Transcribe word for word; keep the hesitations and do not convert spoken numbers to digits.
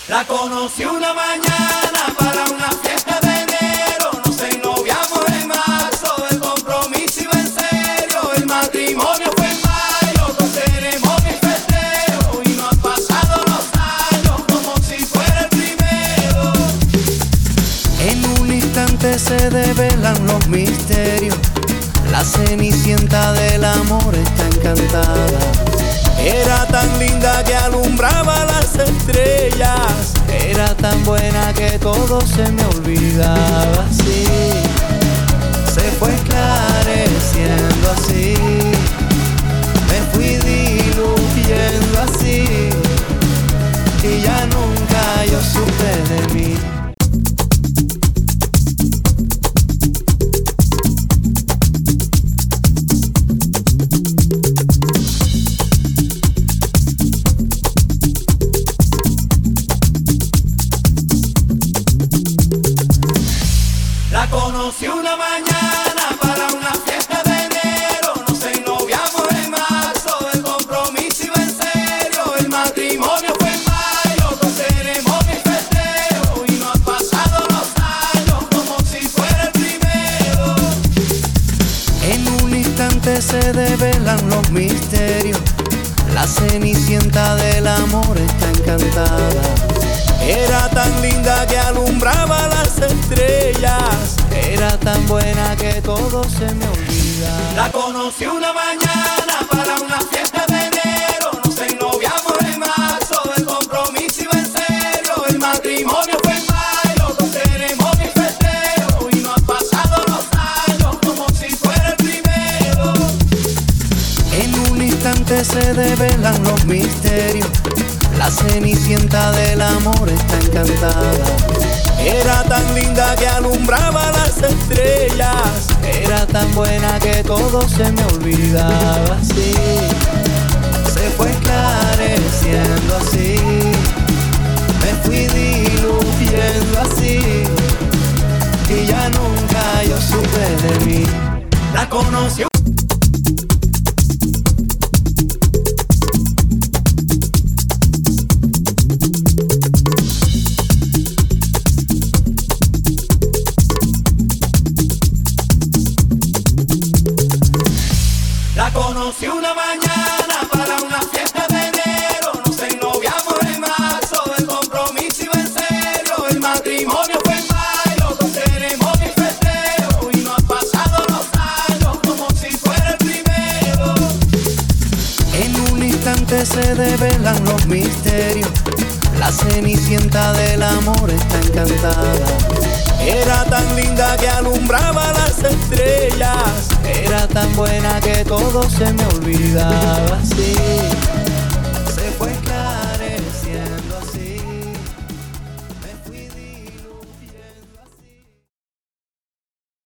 La conocí una mañana para una fiesta de enero. Nos ennoviamos en marzo, el compromiso iba en serio. El matrimonio fue en mayo, con ceremonia y festejo. Y no han pasado los años como si fuera el primero. En un instante se develan los misterios. La cenicienta del amor está encantada. Era tan linda que alumbraba las estrellas. Era tan buena que todo se me olvidaba así. Se fue esclareciendo así. Me fui diluyendo así. Y ya nunca yo supe de mí. La conocí una mañana para una fiesta de enero. Nos ennoviamos en marzo, el compromiso iba en serio. El matrimonio fue en mayo, con ceremonia y festejo. Y no han pasado los años como si fuera el primero. En un instante se develan los misterios. La cenicienta del amor está encantada. Era tan linda que alumbraba las estrellas. Era tan buena que todo se me olvida. La conocí una mañana para una fiesta de enero. Nos ennoviamos en marzo, el compromiso iba en serio. El matrimonio fue en mayo, con ceremonia y festejo. Y no han pasado los años como si fuera el primero. En un instante se develan los misterios. La cenicienta del amor está encantada. Era tan linda que alumbraba las estrellas. Era tan buena que todo se me olvidaba así. Se fue esclareciendo así. Me fui diluyendo así. Y ya nunca yo supe de mí. La conocí. La conocí una mañana para una fiesta de enero. Nos ennoviamos en marzo, el compromiso iba en serio. El matrimonio fue en mayo, con ceremonia y festejo. Y no han pasado los años como si fuera el primero. En un instante se develan los misterios. La cenicienta del amor está encantada. Era tan linda que alumbraba las estrellas. Era tan buena que todo se me olvidaba así.